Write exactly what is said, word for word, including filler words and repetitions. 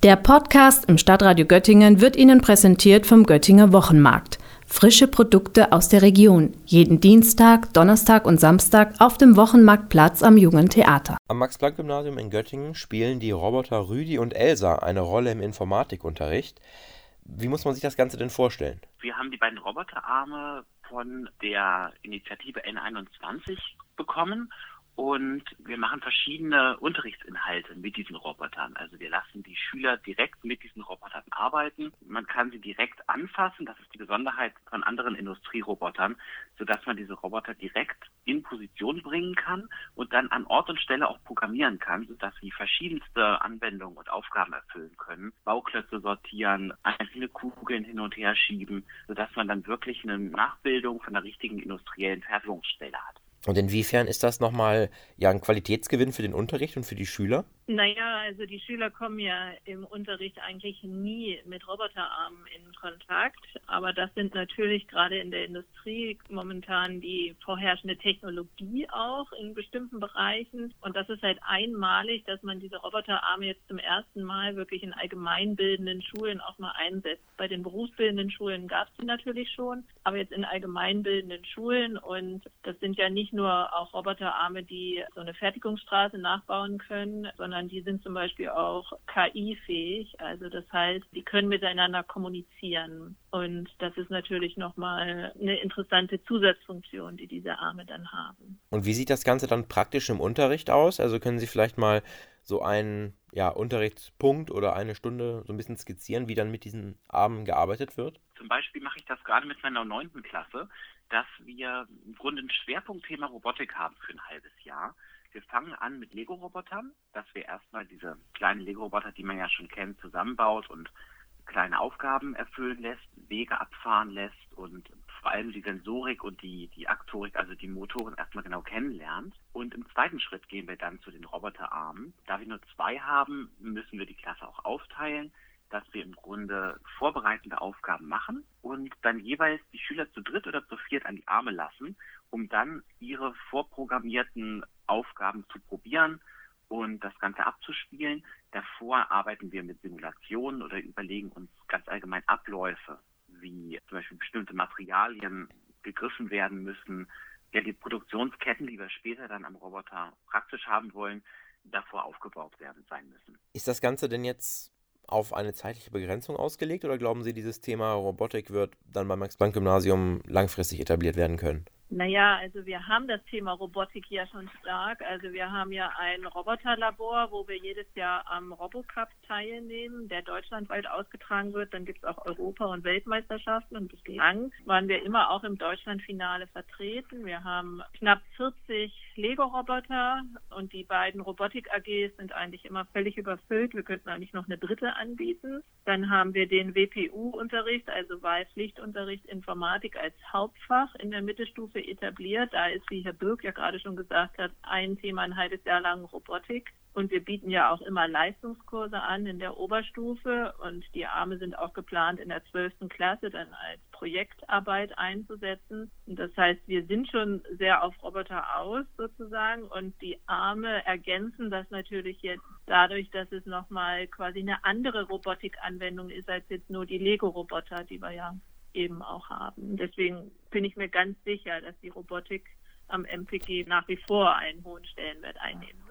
Der Podcast im Stadtradio Göttingen wird Ihnen präsentiert vom Göttinger Wochenmarkt. Frische Produkte aus der Region. Jeden Dienstag, Donnerstag und Samstag auf dem Wochenmarktplatz am Jungen Theater. Am Max-Planck-Gymnasium in Göttingen spielen die Roboter Rüdi und Elsa eine Rolle im Informatikunterricht. Wie muss man sich das Ganze denn vorstellen? Wir haben die beiden Roboterarme von der Initiative N einundzwanzig bekommen. Und wir machen verschiedene Unterrichtsinhalte mit diesen Robotern. Also wir lassen die Schüler direkt mit diesen Robotern arbeiten. Man kann sie direkt anfassen. Das ist die Besonderheit von anderen Industrierobotern, sodass man diese Roboter direkt in Position bringen kann und dann an Ort und Stelle auch programmieren kann, sodass sie verschiedenste Anwendungen und Aufgaben erfüllen können. Bauklötze sortieren, einzelne Kugeln hin und her schieben, sodass man dann wirklich eine Nachbildung von der richtigen industriellen Fertigungsstelle hat. Und inwiefern ist das nochmal ja, ein Qualitätsgewinn für den Unterricht und für die Schüler? Naja, also die Schüler kommen ja im Unterricht eigentlich nie mit Roboterarmen in Kontakt. Aber das sind natürlich gerade in der Industrie momentan die vorherrschende Technologie auch in bestimmten Bereichen. Und das ist halt einmalig, dass man diese Roboterarme jetzt zum ersten Mal wirklich in allgemeinbildenden Schulen auch mal einsetzt. Bei den berufsbildenden Schulen gab es die natürlich schon, aber jetzt in allgemeinbildenden Schulen. Und das sind ja nicht nur auch Roboterarme, die so eine Fertigungsstraße nachbauen können, sondern die sind zum Beispiel auch K I-fähig. Also das heißt, die können miteinander kommunizieren. Und das ist natürlich nochmal eine interessante Zusatzfunktion, die diese Arme dann haben. Und wie sieht das Ganze dann praktisch im Unterricht aus? Also können Sie vielleicht mal so einen ja, Unterrichtspunkt oder eine Stunde so ein bisschen skizzieren, wie dann mit diesen Armen gearbeitet wird? Zum Beispiel mache ich das gerade mit meiner neunten Klasse, dass wir im Grunde ein Schwerpunktthema Robotik haben für ein halbes Jahr. Wir fangen an mit Lego-Robotern, dass wir erstmal diese kleinen Lego-Roboter, die man ja schon kennt, zusammenbaut und kleine Aufgaben erfüllen lässt, Wege abfahren lässt und vor allem die Sensorik und die, die Aktorik, also die Motoren erstmal genau kennenlernt. Und im zweiten Schritt gehen wir dann zu den Roboterarmen. Da wir nur zwei haben, müssen wir die Klasse auch aufteilen, dass wir im Grunde vorbereitende Aufgaben machen und dann jeweils die Schüler zu dritt oder zu viert an die Arme lassen, um dann ihre vorprogrammierten Aufgaben zu probieren und das Ganze abzuspielen. Davor arbeiten wir mit Simulationen oder überlegen uns ganz allgemein Abläufe, wie zum Beispiel bestimmte Materialien gegriffen werden müssen, ja, die Produktionsketten, die wir später dann am Roboter praktisch haben wollen, davor aufgebaut werden sein müssen. Ist das Ganze denn jetzt auf eine zeitliche Begrenzung ausgelegt oder glauben Sie, dieses Thema Robotik wird dann beim Max-Planck-Gymnasium langfristig etabliert werden können? Naja, also wir haben das Thema Robotik ja schon stark. Also wir haben ja ein Roboterlabor, wo wir jedes Jahr am Robocup teilnehmen, der deutschlandweit ausgetragen wird. Dann gibt es auch Europa- und Weltmeisterschaften und bislang waren wir immer auch im Deutschlandfinale vertreten. Wir haben knapp vierzig Lego-Roboter und die beiden Robotik-A Gs sind eigentlich immer völlig überfüllt. Wir könnten eigentlich noch eine dritte anbieten. Dann haben wir den W P U-Unterricht, also Wahlpflichtunterricht Informatik als Hauptfach in der Mittelstufe etabliert. Da ist, wie Herr Birk ja gerade schon gesagt hat, ein Thema ein halbes Jahr lang Robotik. Und wir bieten ja auch immer Leistungskurse an in der Oberstufe. Und die Arme sind auch geplant, in der zwölften Klasse dann als Projektarbeit einzusetzen. Und das heißt, wir sind schon sehr auf Roboter aus sozusagen. Und die Arme ergänzen das natürlich jetzt dadurch, dass es nochmal quasi eine andere Robotikanwendung ist, als jetzt nur die Lego-Roboter, die wir ja eben auch haben. Deswegen bin ich mir ganz sicher, dass die Robotik am M P G nach wie vor einen hohen Stellenwert einnehmen.